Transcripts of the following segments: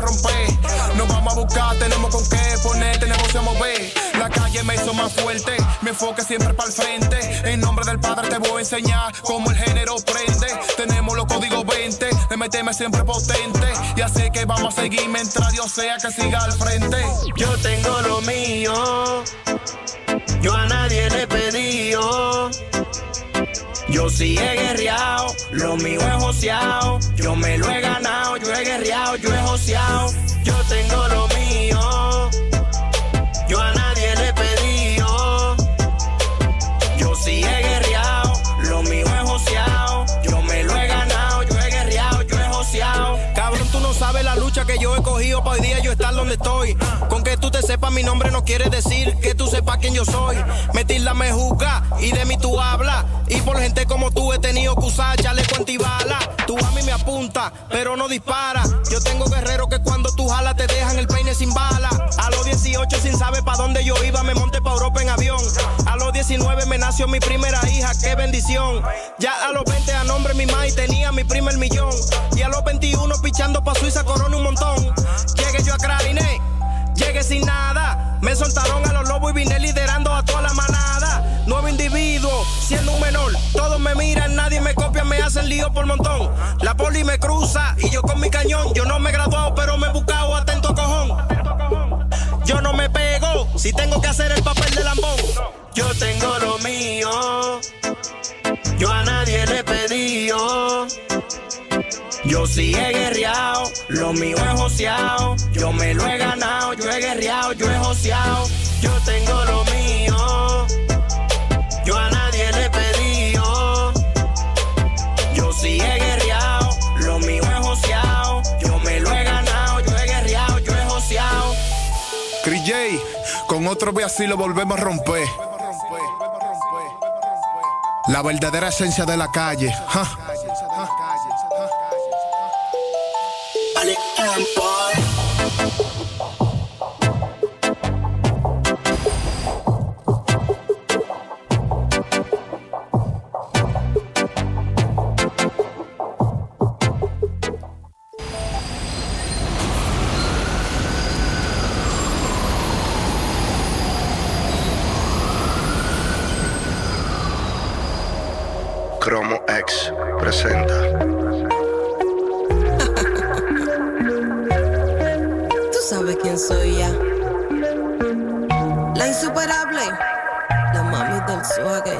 a romper. Nos vamos a buscar, tenemos con qué poner, este negocio a mover. La calle me hizo más fuerte, mi enfoque siempre para el frente. En nombre del Padre te voy a enseñar cómo el género prende. Tenemos los códigos 20, de meterme siempre potente. Y así que vamos a seguir mientras Dios sea que siga al frente. Yo tengo lo mío, yo a nadie le he pedido. Yo sí he guerreado, lo mío es joseado. Yo me lo he ganado, yo he guerreado, yo he joseado. Yo tengo lo mío, yo a nadie le he pedido. Yo sí he guerreado, lo mío es joseado. Yo me lo he ganado, yo he guerreado, yo he joseado. Cabrón, tú no sabes la lucha que yo he cogido para hoy día yo estar donde estoy. Con que tú te sepas mi nombre no quiere decir que tú sepas quién yo soy. Metirla me juzga y de mí tú hablas. Y por gente como tú he tenido que usar chaleco antibala. Tú a mí me apunta, pero no dispara. Yo tengo guerreros que cuando tú jalas te dejan el peine sin bala. A los 18 sin saber pa' dónde yo iba me monté pa' Europa en avión. A los 19 me nació mi primera hija, qué bendición. Ya a los 20 a nombre mi mai tenía mi primer millón. Y a los 21 pichando pa' Suiza corona un montón. Llegué yo a Craviné, llegué sin nada. Me soltaron a los lobos y vine liderando a toda la manada. Nuevo individuo, siendo un menor. Todos me miran, nadie me copia, me hacen lío por montón. La poli me cruza y yo con mi cañón. Yo no me he graduado, pero me he buscado atento cojón. Yo no me pego, si tengo que hacer el papel de lambón. Yo tengo lo mío, yo a nadie le he pedido. Yo sí he guerreado, lo mío es joseado. Yo me lo he ganado, yo he guerreado, yo he joseado. Yo tengo lo mío, yo a nadie le he pedido. Yo sí he guerreado, lo mío es joseado. Yo me lo he ganado, yo he guerreado, yo he joseado. Chris J, con otro ve así lo volvemos a romper. La verdadera esencia de la calle. Cromo X presenta. Tú sabes quién soy ya. La insuperable, la mami del swagger.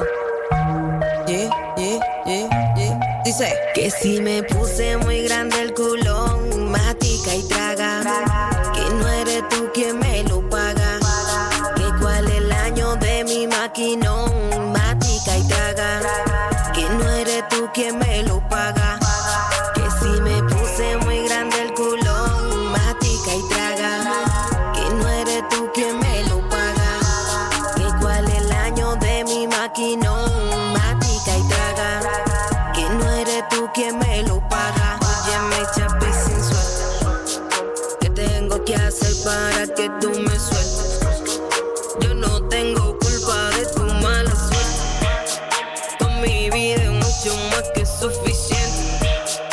Dice que si me puse muy grande el culón, matica y traga. Que no eres tú quien me lo paga. Que cuál es el año de mi maquinón, matica y traga. Que no eres tú quien me lo paga. Que si me puse muy grande el culón, matica y traga. Que no eres tú quien me lo paga. Que cuál es el año de mi maquinón, matica y traga. Que no eres tú quien me lo paga. Óyeme, chapi sin suerte. ¿Qué tengo que hacer para que tú me sueltes? Yo no tengo culpa de tu mala suerte. Con mi vida es mucho más que suficiente.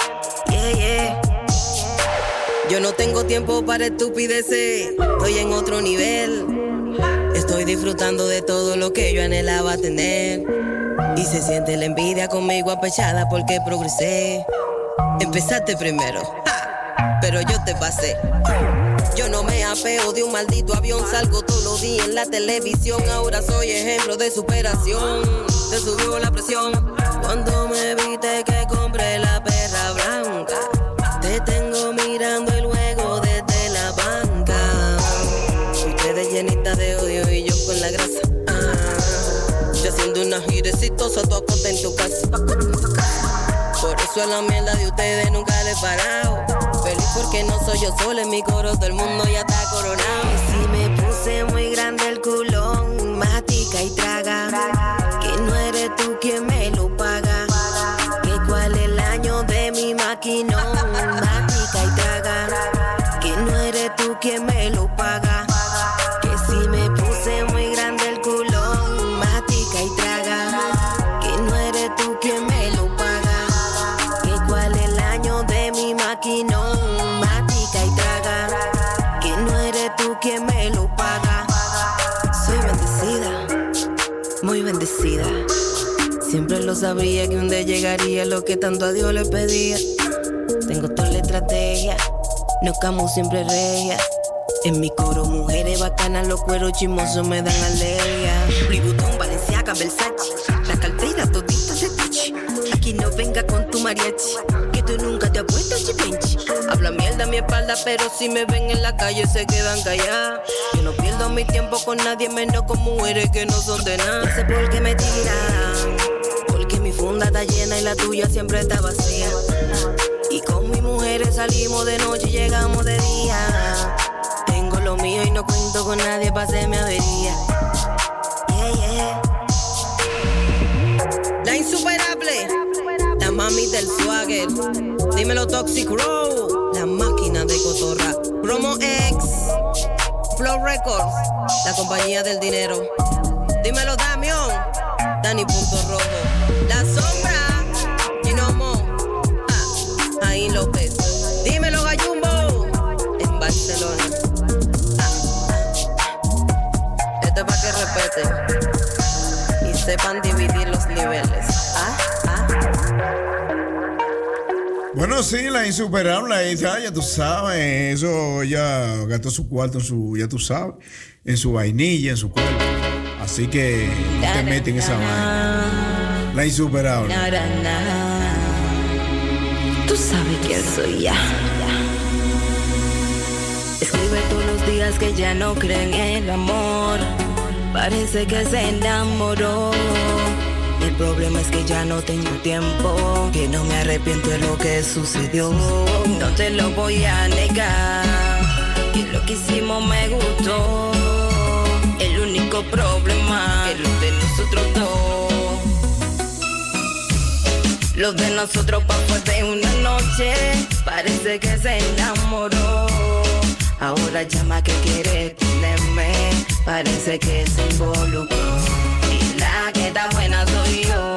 Yo no tengo tiempo para estupideces. Estoy en otro nivel. Estoy disfrutando de todo lo que yo anhelaba tener. Y se siente la envidia conmigo apechada porque progresé. Empezaste primero, pero yo te pasé. Yo no me apeo de un maldito avión. Salgo todos los días en la televisión. Ahora soy ejemplo de superación. Te subió la presión cuando me viste que compré la perra blanca. Te tengo mirando y luego desde la banca. Ustedes llenitas de odio y yo con la grasa. Yo haciendo una gira exitosa, tú acostada en tu casa. Por eso a la mierda de ustedes nunca le he parado. Feliz porque no soy yo sola, en mi coro todo el mundo ya está coronado. Si me puse muy grande el culón, matica y traga. Que no eres tú quien me lo paga. Que cuál es el año de mi maquinón, matica y traga. Que no eres tú quien me lo paga. Que si me puse muy grande el culón, matica y traga. Que no eres tú quien me lo paga. Que cuál es el año de mi maquinón, matica y traga. lo sabría que un día llegaría lo que tanto a Dios le pedía. Tengo toda la estrategia, no camo siempre regia. En mi coro mujeres bacanas, los cueros chismosos me dan alegría. Louis Vuitton, Balenciaga, Versace, la cartera todita de Gucci. Aquí no venga con tu mariachi, que tú nunca te has puesto chipenchi. Habla mierda a mi espalda, pero si me ven en la calle se quedan calladas. Yo no pierdo mi tiempo con nadie, menos con mujeres que no son de nada. No sé por qué me tiran, porque mi funda está llena y la tuya siempre está vacía. Y con mis mujeres salimos de noche y llegamos de día. Tengo lo mío y no cuento con nadie pa' hacerme avería. Yeah, yeah. La insuperable, la mami del swagger. Dímelo Toxic Row, la máquina de cotorra. Promo X, Flow Records, la compañía del dinero. Dímelo Damión, Dani Punto Rojo. La sombra, Ginomo, Ahí López. Dímelo Gallumbo, en Barcelona. Esto es pa' que respeten y sepan dividir los niveles. Bueno, sí, la insuperable, ya tú sabes, eso ya gastó su cuarto en su, ya tú sabes, en su vainilla, en su cuerpo. Así que no te metes en esa vaina. La insuperable. Tú sabes quién soy ya. Escribe todos los días que ya no creen en el amor. Parece que se enamoró. El problema es que ya no tengo tiempo, que no me arrepiento de lo que sucedió. No te lo voy a negar, que lo que hicimos me gustó. El único problema es lo de nosotros dos. Lo de nosotros pasó de una noche, parece que se enamoró. Ahora llama que quiere tenerme, parece que se involucró. La que está buena soy yo,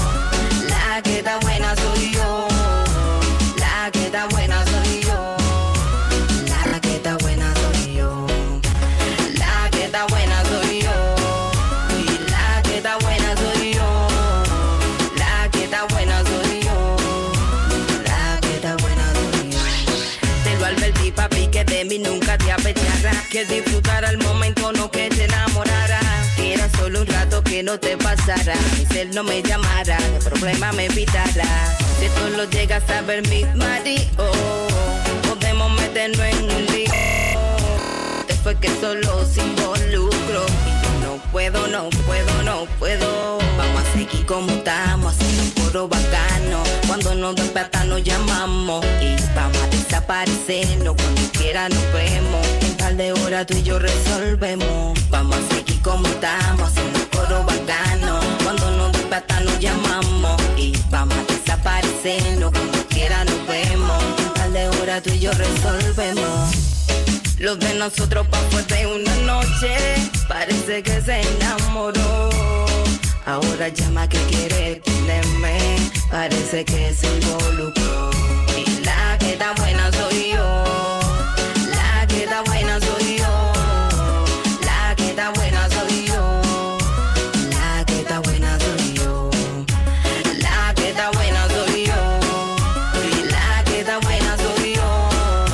la que está buena soy yo, la que está buena soy yo, la que está buena soy yo, la que está buena soy yo, y la que está buena soy yo, la que está buena soy yo, la que está buena soy yo. Te lo advertí, papi, que de mí nunca te apecharás, que disfrutara el momento, no que te enamorara. Era solo un rato que no te pasara. Si él no me llamara, el problema me evitará. Si tú lo llegas a ver, mi marido, podemos meternos en un lío. Después que solo se involucro. Y yo no puedo, no puedo, no puedo. Vamos a seguir como estamos, haciendo un coro bacano. Cuando nos despertan nos llamamos. Y vamos a desaparecernos, cuando quiera nos vemos. En par de horas tú y yo resolvemos. Vamos a seguir como estamos, haciendo un coro bacano. Cuando nos despertan nos llamamos. Y vamos a desaparecernos, cuando quiera nos vemos. En par de horas tú y yo resolvemos. Lo de nosotros pasó de una noche, parece que se enamoró. Ahora llama que quiere tenerme, parece que se involucró. Y la que está buena soy yo, la que está buena soy yo, la que está buena soy yo, la que está buena soy yo, la que está buena soy yo, y la que está buena soy yo,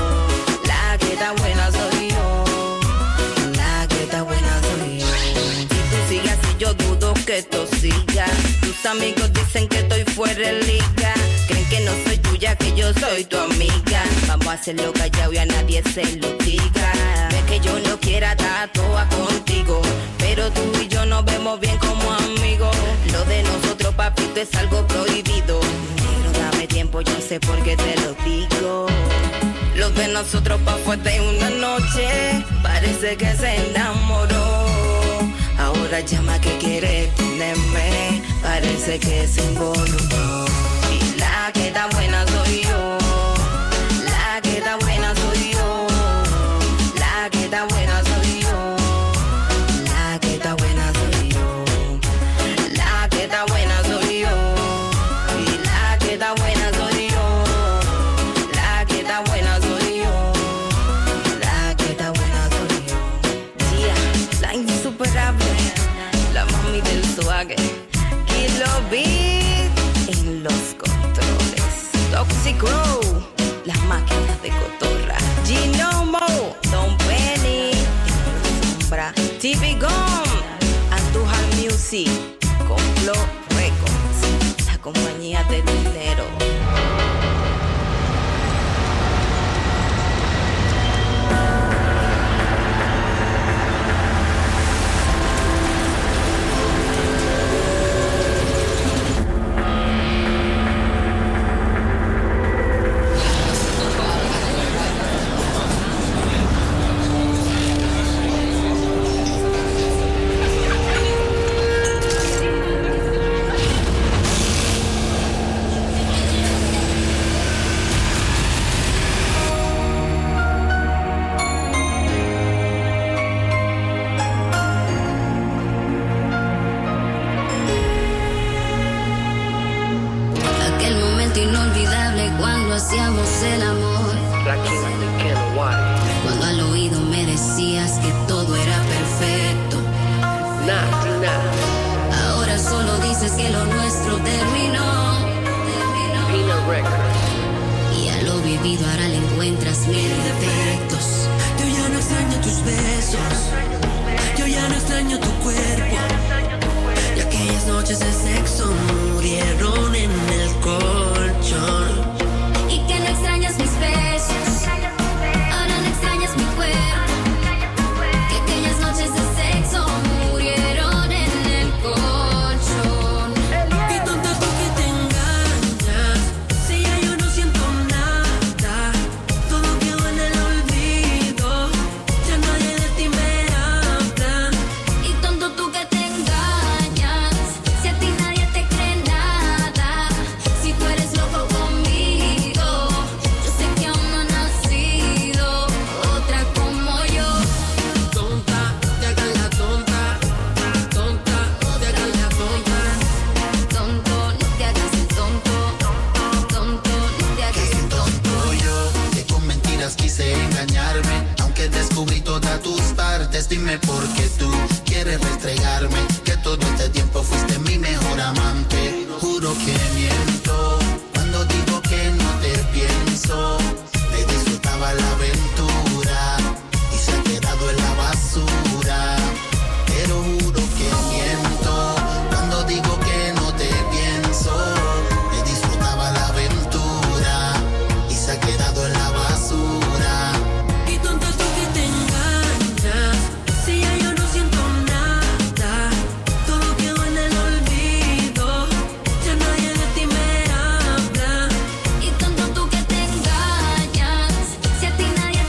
la que está buena soy yo, la que está buena soy yo. Si tú sigues así yo dudo que esto siga. Tus amigos dicen que estoy fuera de liga. Creen que no soy tuya, que yo soy tu amiga. Vamos a hacerlo callado y a nadie se lo diga. Ves que yo no quiera estar toda contigo, pero tú y yo nos vemos bien como amigos. Lo de nosotros, papito, es algo prohibido. Pero dame tiempo, yo sé por qué te lo digo. Lo de nosotros fue de una noche, parece que se enamoró. Ahora llama que quiere tenerme, parece que se involucró. Y la que está buena soy yo, la que está buena soy yo, la que está buena soy yo, la que está buena soy yo, la que está buena soy yo, y la que está buena soy yo, la que está buena soy yo, la que está buena soy yo. Yeah, la insuperable, la mami del swagger, Kilo B. Sí, Complo Records, la compañía del dinero. Hacíamos el amor. Cuando al oído me decías que todo era perfecto. Ahora solo dices que lo nuestro terminó. Y a lo vivido ahora le encuentras mil defectos. Yo ya no extraño tus besos. Yo ya no extraño tu cuerpo. Y aquellas noches de sexo murieron en el colchón. Y que no extrañas mis besos, ahora no extrañas mi cuerpo. Que aquellas noches de sexo murieron en el colchón. Qué tonta tú que te engañas. Si ya yo no siento nada, todo quedó en el olvido. Ya nadie de ti me habla. Y tonto tú que te engañas. Si a ti nadie te cree nada. Si tú eres loco conmigo. Quise engañarme, aunque descubrí todas tus partes. Dime por qué tú quieres restregarme, que todo este tiempo fuiste mi mejor amante. Juro que miento cuando digo que no te pienso. Me disfrutaba la aventura y se ha quedado en la basura. Pero juro que miento cuando digo que no te pienso. Me disfrutaba la aventura y se ha quedado en la basura. Y tonta tú que te engañas. Si ya yo no siento nada, todo quedó en el olvido. Ya nadie de ti me habla. Y tonto tú que te engañas. Si a ti nadie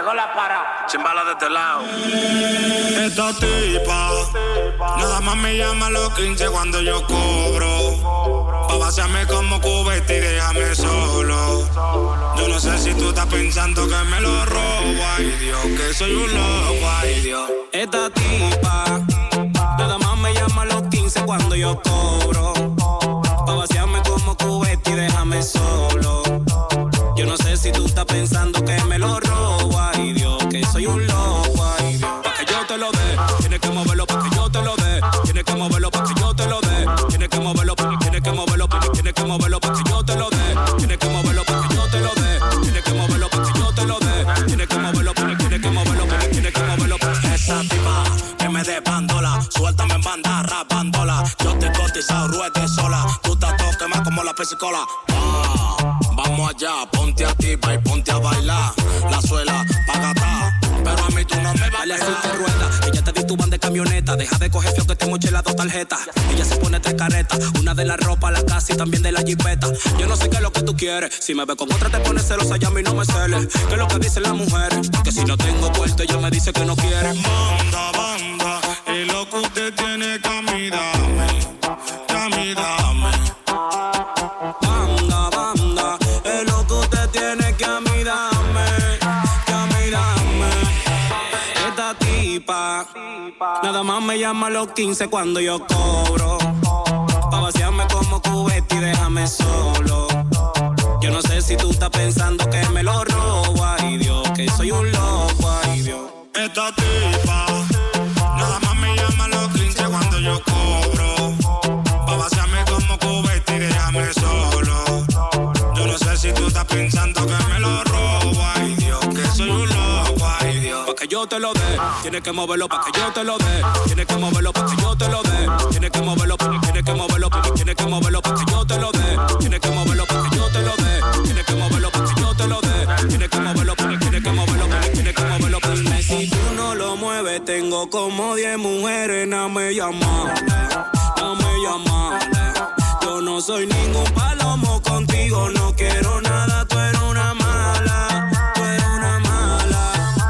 Llegó la para. Chimbala de este lado. Esta tipa nada más me llama a los 15 cuando yo cobro. Pa' vaciarme como cubeta y déjame solo. Yo no sé si tú estás pensando que me lo robo. Ay Dios, que soy un loco, ay Dios. Esta tipa nada más me llama a los 15 cuando yo cobro. Pa' vaciarme como cubeta y déjame solo. Yo no sé si tú estás pensando que me lo robo, ay Dios, que soy un loco, ay Dios. Pa' que yo te lo dé, tienes que moverlo pa' que yo te lo dé. Tienes que moverlo pa' que yo te lo dé. Tienes que moverlo, tienes que moverlo, tienes que moverlo pa' que yo te lo dé. Tienes que moverlo pa' que yo te lo dé. Tienes que moverlo pa' que yo te lo dé. Tienes que moverlo, tienes que moverlo, tienes que moverlo. Esa tipa que me dé bandola, suéltame en banda, rapándola. Yo te he cotizado, ruede sola. Tú estás todo quemado como la pesicola. Vamos allá, ponte a tipa y ponte a bailar. La suela, pagata, pero a mí tú no me Dale vas así te rueda, ella te di tu van de camioneta. Deja de coger feo que te moché las 2 tarjetas. Ella se pone 3 caretas, una de la ropa, la casa y también de la jipeta. Yo no sé qué es lo que tú quieres, si me ves con otra te pones celosa y a mí no me celes. ¿Qué es lo que dicen las mujeres? Que si no tengo puerto ella me dice que no quiere. Banda, banda, es lo que usted tiene que a mí dame, que a mí dame. Banda, banda, es lo que usted tiene que a mí dame, que a mí dame. Esta tipa nada más me llama a los 15 cuando yo cobro. Pa' vaciarme como cubeta y déjame solo. Yo no sé si tú estás pensando que me lo robo, ay Dios, que soy un loco, ay Dios. Esta tipa nada más me llama a los 15 cuando yo cobro. Pa' vaciarme como cubeta y déjame solo. Yo no sé si tú estás pensando que me lo robo, ay Dios, que soy un loco, ay Dios. Pa' que yo te lo dé, tienes que moverlo pa' que yo te lo dé. Tienes que moverlo pa' que yo te lo dé. Tienes que moverlo, tienes que moverlo, tienes que moverlo pa' que yo te lo dé. Tienes que moverlo pa' que yo te lo dé. Tienes que moverlo pa' que yo te lo dé. Tienes que moverlo, tienes que moverlo, tienes que moverlo. Dime si tú no lo mueves, tengo como 10 mujeres, no me llaman, no me llaman. Yo no soy ningún palomo contigo, no quiero nada, tú eres una mala, tú eres una mala.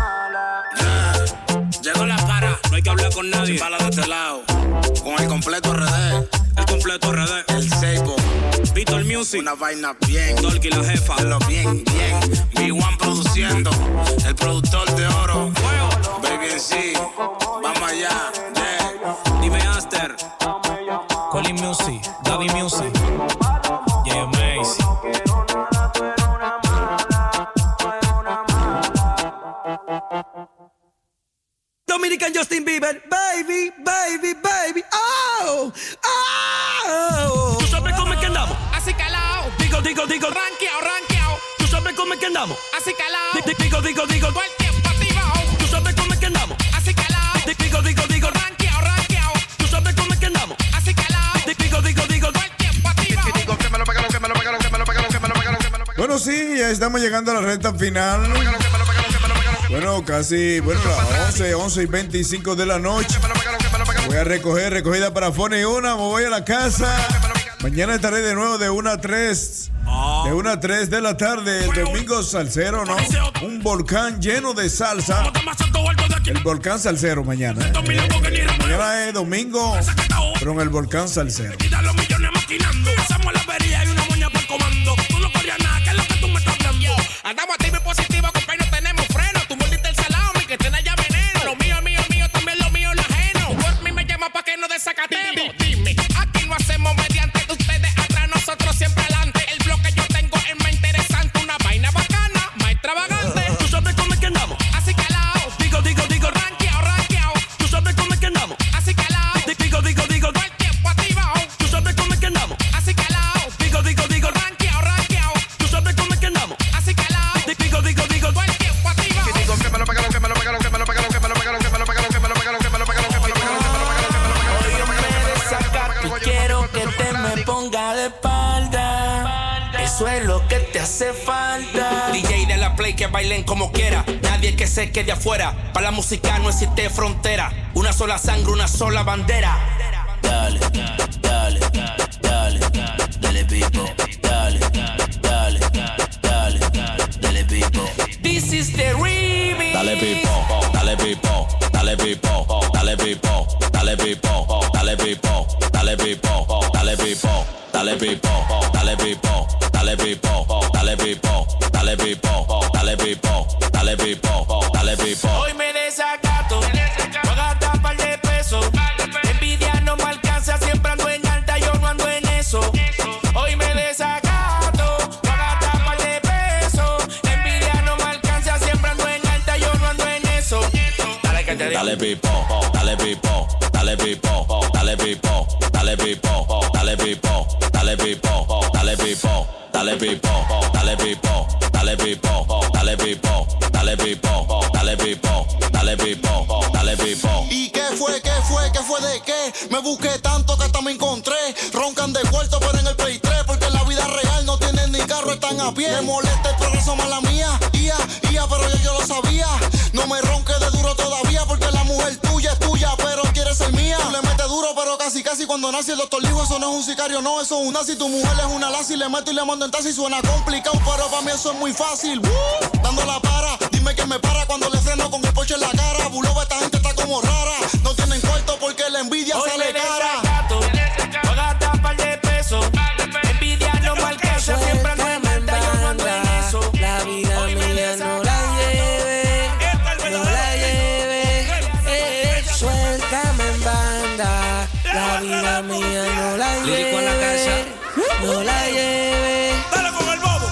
Llegó la para, No hay que hablar con nadie. chimbala de este lado. Con el completo RD, El completo RD, el Seibo, Víctor Music, una vaina bien. Dolky la jefa. Hazlo bien, bien. B1 produciendo, el productor de oro. Baby en sí, vamos allá, yeah. Dime Aster, Colin Music, Daddy Music, yeah, Macy. Dominican Justin Bieber, baby, baby, baby, oh, oh. ¿Tú sabes cómo es que andamos? Así calao, Digo, ranqueao. ¿tú sabes cómo es que andamos? Así calao, Digo, todo el tiempo activado. ¿tú sabes cómo es que andamos? Así calao, Digo, ranqueao. ¿tú sabes cómo es que andamos? Así calao, Digo, todo el tiempo activado. Bueno, sí, ya estamos llegando a la recta final. Bueno, casi, las 11 y 25 de la noche. Voy a recogida para Fone y una, me voy a la casa. Mañana estaré de nuevo de 1 a 3. De 1 a 3 de la tarde, el domingo salsero, ¿no? Un volcán lleno de salsa. El volcán salsero mañana. Mañana es domingo, pero en el volcán salsero. Los millones maquinando, pasamos la avería y una moña por comando. Tú no corrías nada, que es lo que tú me estás hablando. Andamos activo y positivo, compa, y no tenemos freno. Tú mordiste el salami, que tiene ya veneno. Lo mío, también lo mío, lo ajeno. Por mí me llama pa' que no desacatemos. Dime, aquí no hacemos mediante ustedes atrás, nosotros siempre adelante. El bloque yo tengo es más interesante, una vaina bacana, más extravagante. ¿Tú sabes cómo es que andamos? Así calao, Digo, ranqueao. ¿tú sabes cómo es que andamos? Así calao, Digo, todo el tiempo activado. ¿tú sabes cómo es que andamos? Así calao, Digo, ranqueao. ¿tú sabes cómo es que andamos? Así calao, Digo, todo el tiempo activado. Quiero que te me ponga de espalda. Eso es lo que te hace falta. DJ de la Play que bailen como quiera. Nadie que se quede afuera. Para la música no existe frontera. Una sola sangre, una sola bandera. Dale, dale, dale, dale, people. Dale, dale, dale, dale, people. This is the remix. pipo, dale pipo, dale pipo, dale pipo, dale pipo, dale pipo, dale pipo, dale pipo, dale pipo, dale pipo, dale pipo, dale pipo, dale pipo, dale pipo, dale pipo. Hoy me desacato, voy a gastar par de pesos. Envidia no me alcanza, siempre ando en alta, yo no ando en eso. Hoy me desacato, voy a gastar par de pesos. Envidia no me alcanza, siempre ando en alta, yo no ando en eso. Dale que te digo. Dale pipo, dale pipo, dale pipo, dale pipo, dale pipo, dale pipo, dale pipo, dale pipo, dale pipo, dale pipo, dale pipo, dale pipo, dale pipo, dale pipo, dale pipo, dale pipo. ¿Y qué fue? ¿Qué fue? ¿Qué fue de qué? Me busqué tanto que hasta me encontré. Roncan de cuarto pero en el Play 3, porque en la vida real no tienen ni carro, están a pie. Me molesta el progreso, mala mía. Pero yo lo sabía. No me ronque de duro todavía, porque la mujer tuya es tuya, pero quiere ser mía. Tú le metes duro, pero casi cuando nace el doctor dijo, eso no es un sicario, no, eso es un nazi. Tu mujer es una lazi, le meto y le mando en taxi. Suena complicado, pero para mí eso es muy fácil. Dando la para, dime que me para cuando le freno con el poche en la cara. Buloba, esta gente está como rara. No tienen cuarto porque la envidia sale cara. Voy a gastar par de pesos. Envidia no me alcanza, siempre ando en alta, yo no ando en eso. La vida mía no la lleve, no la lleve, suéltame en banda. La vida mía no la lleve, no la lleve. Dale con el bobo.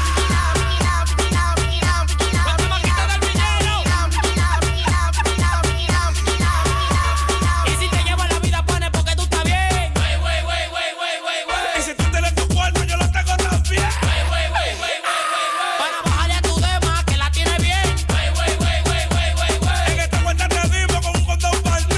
Y si te lleva la vida, pone porque tú estás bien. Y si tú tienes tu cuarto, yo lo tengo también. Para bajarle a tu dema, que la tiene bien. En esta cuenta te dimos con un condón partner.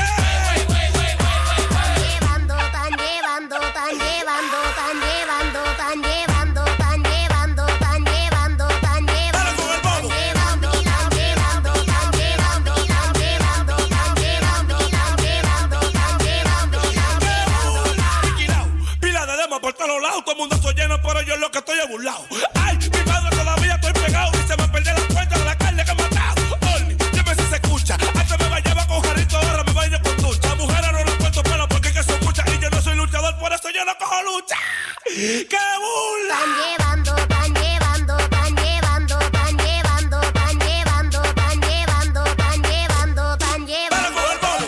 Están llevando, están llevando, están llevando, están llevando, están llevando, están llevando, están llevando, Dale con el bobo. están llevando, están llevando, están llevando, están llevando, están llevando, están llevando, están llevando, están llevando. Liquidado, pila de demo por todos lados. Todo el mundo soy lleno, pero yo es lo que estoy burlado. Ay, mi padre todavía estoy pegado. Y se me perdió la cuenta de la carne que he matado. Oli, dime si se escucha. Antes me bañaba con jarrito, ahora me baño con ducha. A mujeres no les cuento pelo porque es que son muchas. Y yo no soy luchador, por eso yo no cojo lucha. ¡Qué burla! Están llevando, están llevando, están llevando, están llevando, están llevando, están llevando, están llevando, están llevando. Dale con el bobo.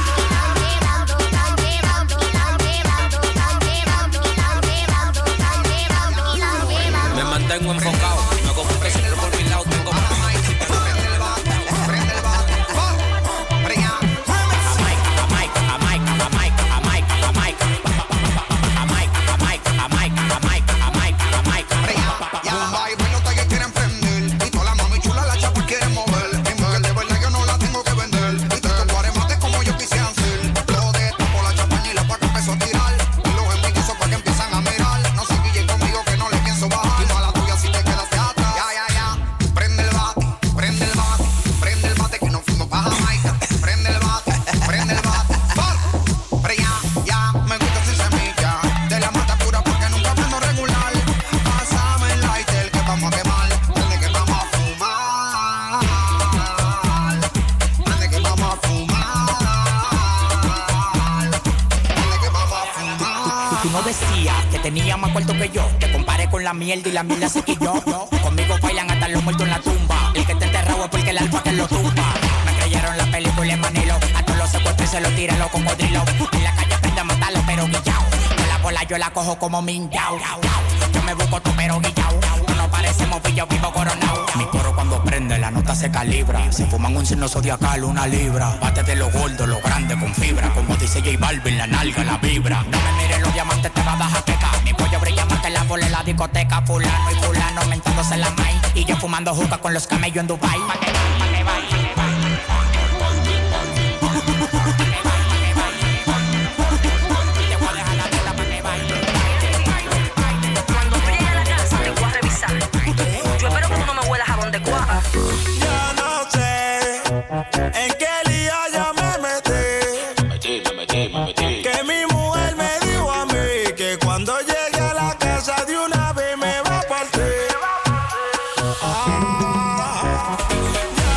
Me mantengo enfocado, me cojo un presionero por mi lado, tengo tenía más cuarto que yo. Te comparé con la mierda y la mierda se quilló. Conmigo bailan hasta los muertos en la tumba. El que te enterrado es porque el alfa que lo tumba. Me creyeron la película en Manilo. A todos los secuestros se los tiran los cocodrilos. En la calle aprende a matarlo pero guillao. Con la bola yo la cojo como minguao. Yo me busco tú pero guillao. No nos parecemos pillo vivo coronao. Mi coro cuando prende la nota se calibra. Se fuman un signo zodiacal, una libra. Bate de los gordos, los grandes con fibra. Como dice J Balvin, la nalga, la vibra. No me mires los diamantes, te va a dar jaqueca. Mi cuello brilla más que la bola en la discoteca. Fulano y fulano mentándose la maíz. Y yo fumando juca con los camellos en Dubai. Pa' que yo espero que tú no me huelas jabón de cuaja. Yo no sé en qué lío yo me metí. Que mi mujer me dijo a mí que cuando llegue a la casa de una vez me va a partir. Yo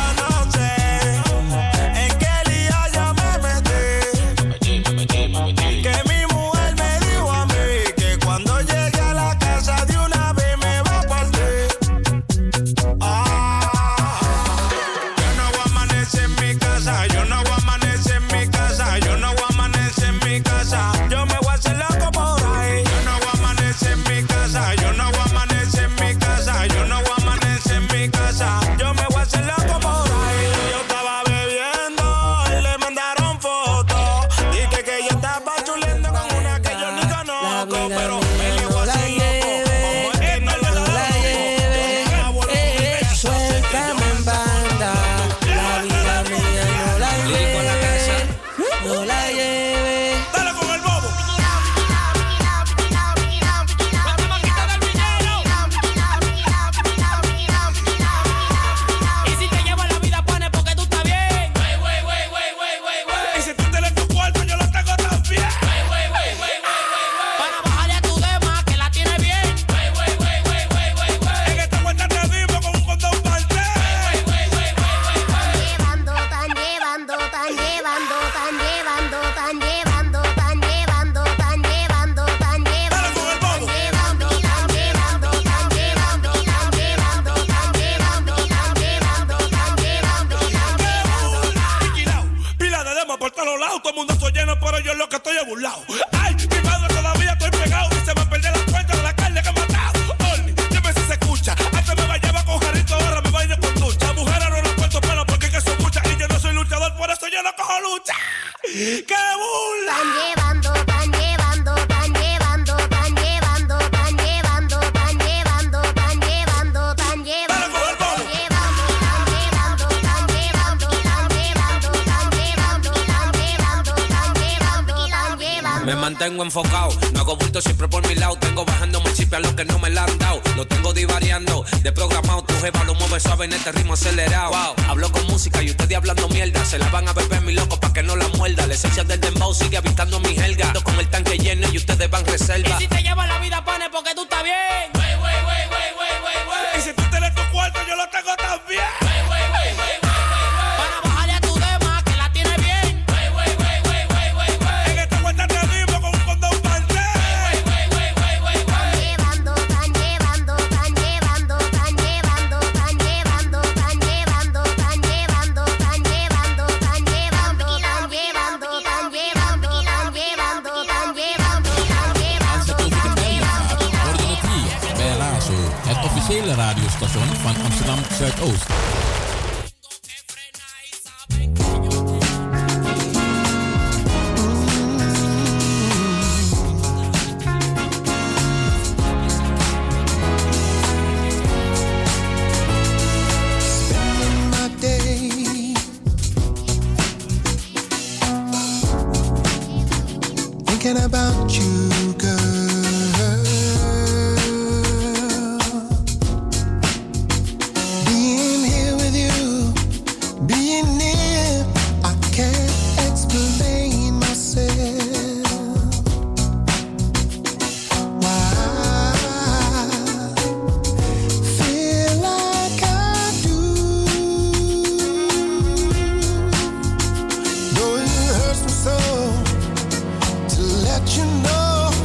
Todo el mundo soy lleno, pero yo lo que estoy es burlado. Ay, mi madre todavía estoy pegado y se me perdió la cuenta de la carne que he matado. Oli, dime si se escucha. Antes me bañaba con jarito, ahora me baño con ducha. Mujeres no las cuento pelo porque que son muchas y yo no soy luchador, por eso yo no cojo lucha. ¡Qué burla! Van llevando, van llevando, van llevando, van llevando, van llevando, van llevando, van llevando, van llevando. Me mantengo enfocado, no hago bulto siempre por mi lado. Tengo bajándome el chip a los que no me la han dado. Lo tengo divariando, de programado. Tu jeva lo mueve suave en este ritmo acelerado. Wow. Hablo con música y ustedes hablando mierda. Se la van a beber mi loco pa' que no la muerda. La esencia del dembow sigue habitando mi helga. Ando con el tanque lleno y ustedes van reserva. Y si te lleva la vida, pane, porque tú estás bien. Wey, wey, wey, wey, wey, wey, wey. Y si tú tienes tu cuarto, yo lo tengo también. Wey, wey, wey, wey, wey. Para bajarle a tu dema, que la tiene bien. Wey, wey, wey, wey, wey, wey, wey. En esta cuenta te animo con un condón parte. Wey, wey, wey, wey, wey, wey. Van llevando, van llevando, van llevando, van llevando, van llevando, van llevando, van llevando, van llevando, van llevando, van llevando, van llevando, van llevando, van llevando, Het officiële radiostation van Amsterdam Zuidoost. Spending my day thinking about you, girl. Being here with you, being near, I can't explain myself. Why I feel like I do. Though it hurts me so to let you know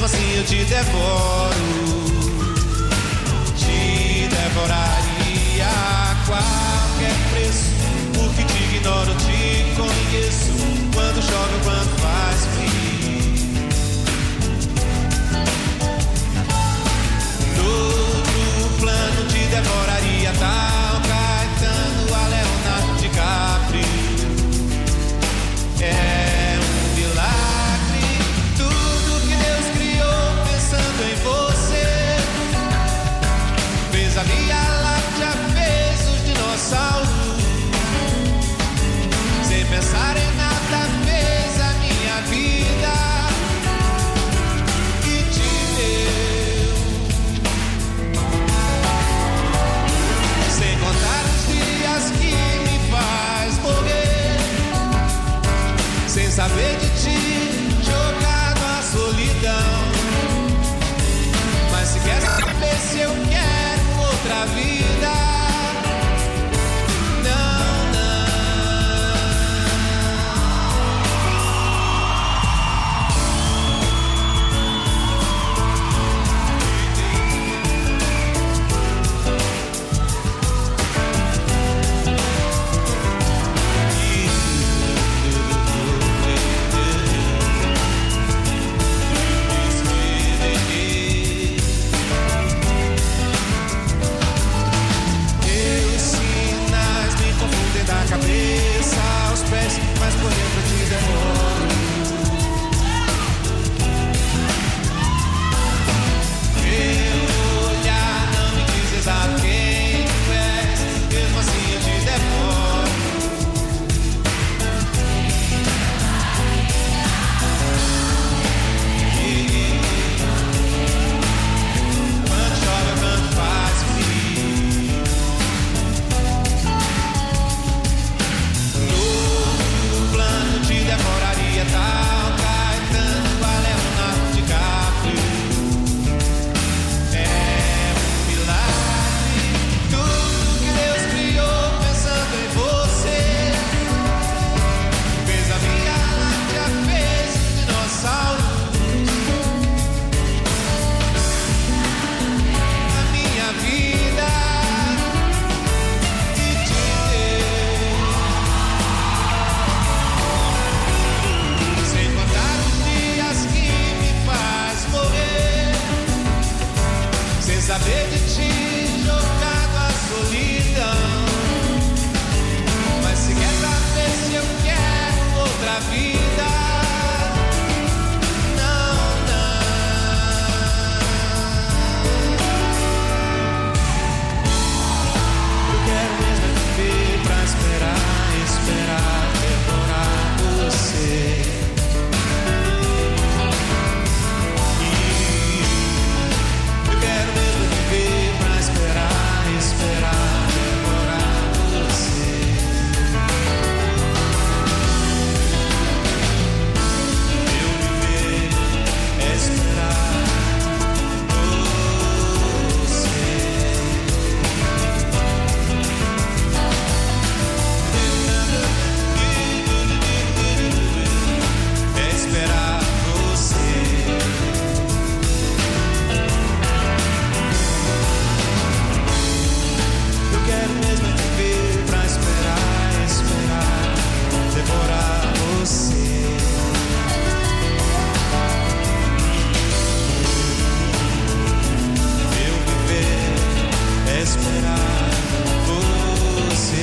assim eu te devoro. Te devoraria a qualquer preço, porque te ignoro, te conheço. Quando chove ou quando faz frio. No plano te devoraria tal Caetano a Leonardo DiCaprio. É um milagre tudo que Deus criou pensando em você. Fez a Via Láctea, fez os dinossauros. Sem pensar em nada fez a minha vida e te deu. Sem contar os dias que me faz morrer, sem saber de ti, jogado à solidão. Mas se quer saber se eu quero outra vida, não, não. Da cabeça aos pés, mas por dentro eu te devoro. Meu olhar não me diz exato quem tu és, mesmo assim eu te devoro. Quando chove, quando faz frio. Te devoraria tal Caetano a Leonardo DiCaprio. É um milagre tudo que Deus criou pensando em você. Fez a Via Láctea, fez os dinossauros. A minha vida e te deu. Sem contar os dias que me faz morrer, sem saber de ti, jogado à solidão. Mas se quer saber se eu quero outra vida, não, não. Eu quero mesmo é viver pra esperar, esperar, devorar você. Eu quero mesmo viver pra esperar, esperar, devorar você. Eu viver é esperar você. É esperar você. Eu quero mesmo é viver pra esperar, esperar, devorar você. Eu viver é esperar você.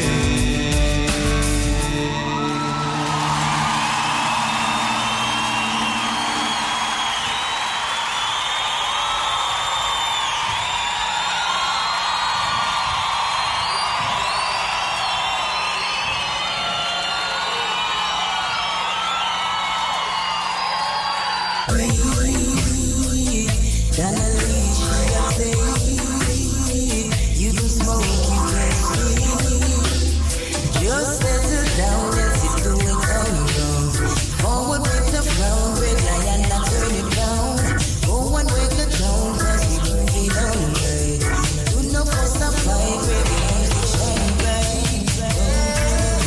You can smoke, you can sleep. Just settle down and sit to it on your forward with the ground, red lion, not turn it down. Go and break the town, cause we bring it on the way. Do no fuss and fight, reggae music shine bright.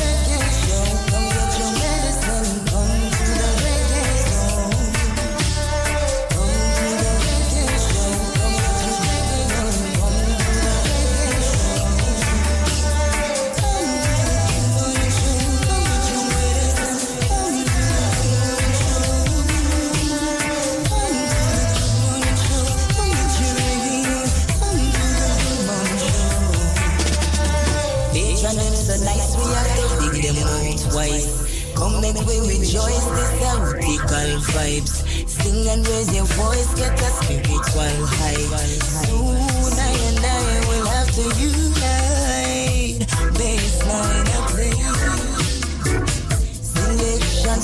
Come to the reggae show, come get your medicine, come to the reggae show. rejoice, this nautical vibes. Sing and raise your voice, get a spiritual high. Soon I and I will have to unite. Baseline a play. Selection,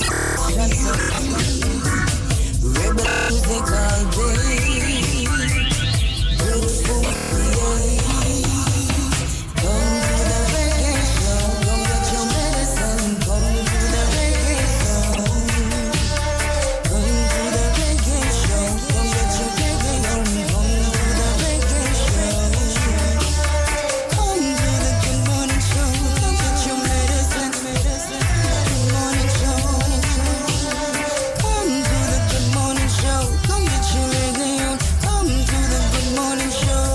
rebel music all day. Beautiful, yeah. Come to the reggae show, come get your medicine. Come to the reggae show. Come to the reggae show, come get your reggae on. Come to the reggae show. Come to the good morning show, come get your medicine. Good morning show. Come to the good morning show, come get your reggae on. Come to the good morning show.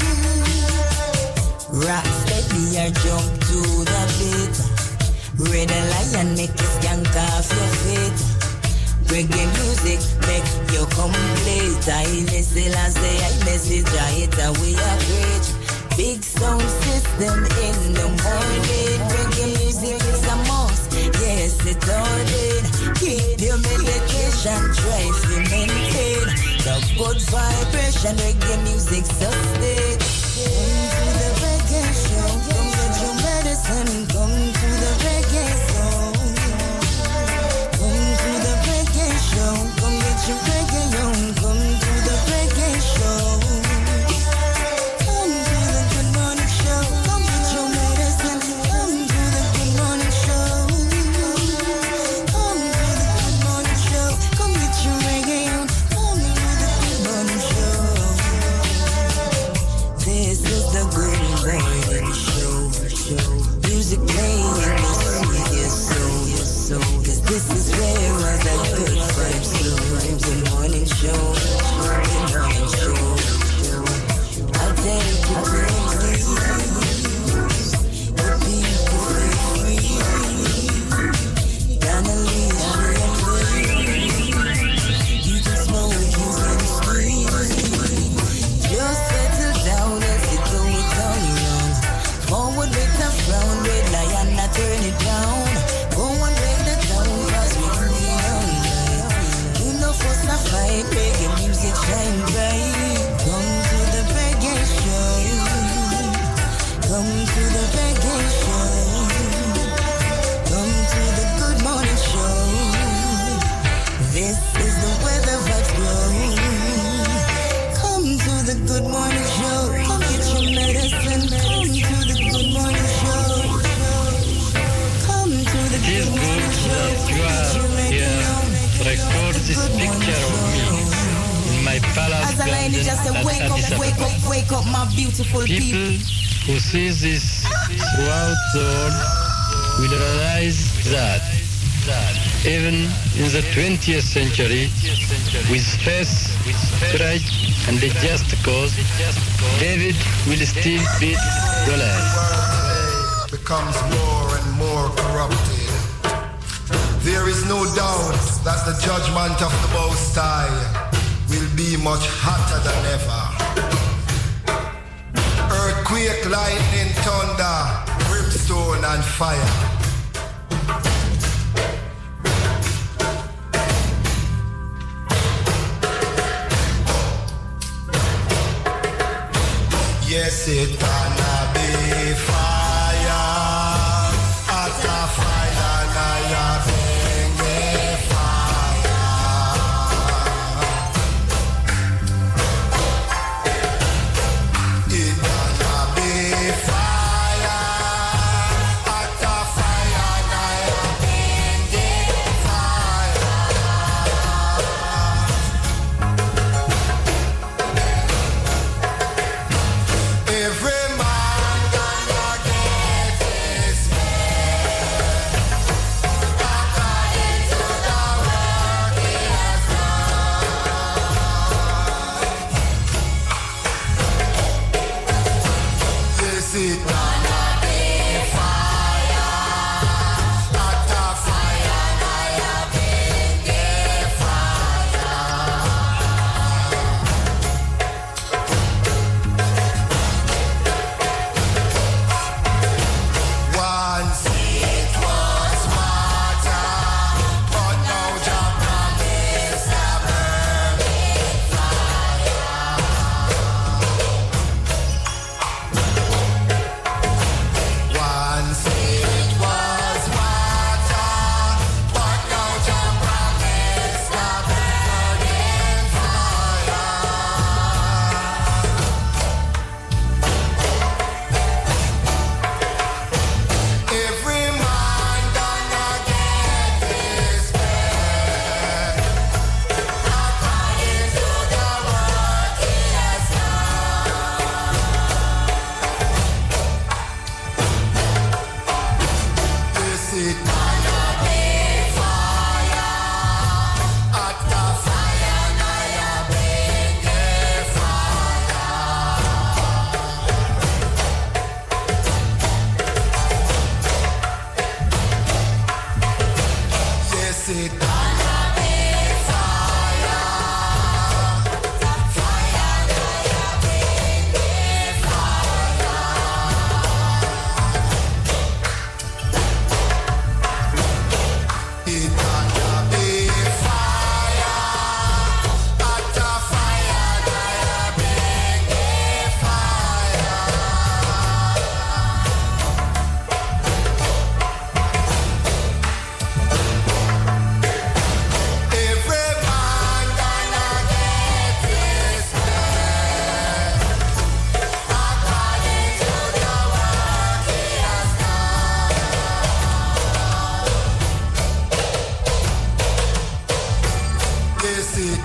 Rock steady or jump to the beat. Red lion make you skank off your feet. Reggae music make you complete. I listen as say I message it we are great. Big sound system in the morning. Reggae music is a must. Yes, it's all in. Keep your medication, try to maintain the good vibration. Reggae music sustain. Come to the reggae show, come get your medicine. Come to the reggae show. Come to the reggae show, come get your reggae on. Come to the reggae show. Come to the good morning show, come get your medicine. Come to the good morning show. Come to the good morning show, come get your reggae on. Come to the good morning show. This is the good morning show. Music playing in the studio, so this is where all the good vibes flow. Good morning show, good morning show. I'll take you crazy. The people feel free. Gonna leave you and you can smoke, you can squeeze. Just settle down and sit down with all wrong. Forward with a frown, red lion, I turn it down. Go and break the town, cause we can be alright. You know fuss a fight, reggae music shine bright. Come to the reggae show. Come to the reggae show. Come to the good morning show. This is the weather vibes glow. Come to the good morning show. Come get your medicine. Come to the good morning show. Come to the good morning show. Record this picture of me in my palace As a lady just said, garden wake at up, Addis wake Ababa. up, wake up, my beautiful People who see this throughout the world will realize that even in the 20th century, with faith, courage, and a just cause, David will still beat Goliath. Becomes more and more corrupted. There is no doubt that the judgment of the Most High will be much hotter than ever. Earthquake, lightning, thunder, brimstone and fire. Yes, it gonna be fire. After fire, now you're bringing fire. It gonna be fire. After fire, now you're bringing fire. Every This is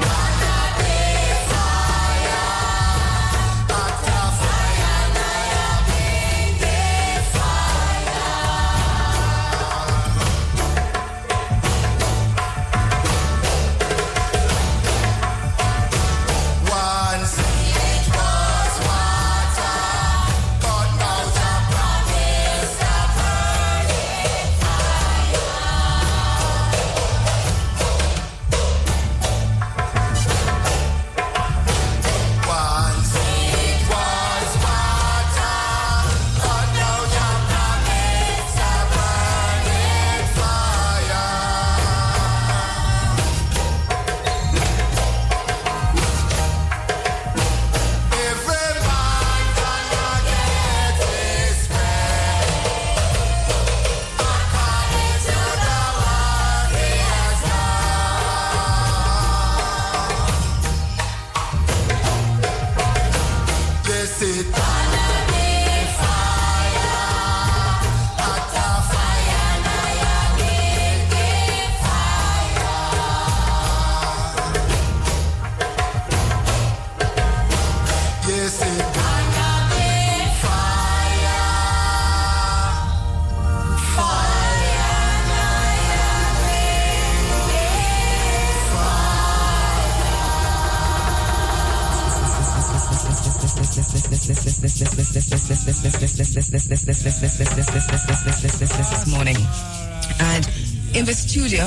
this morning. And in the studio.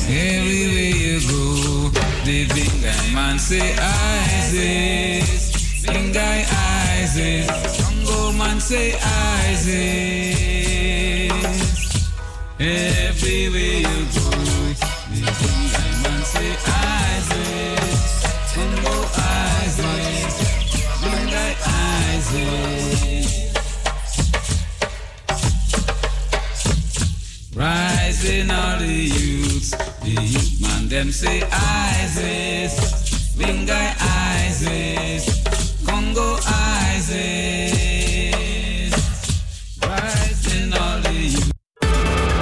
Everywhere you go, the Bingai man say Isis. Bingai Isis. Congo man say Isis. Everywhere you go, the Bingai man say Isis. Congo Isis. Bingai Isis. Rising all the youth man them say Isis, Bingai Isis.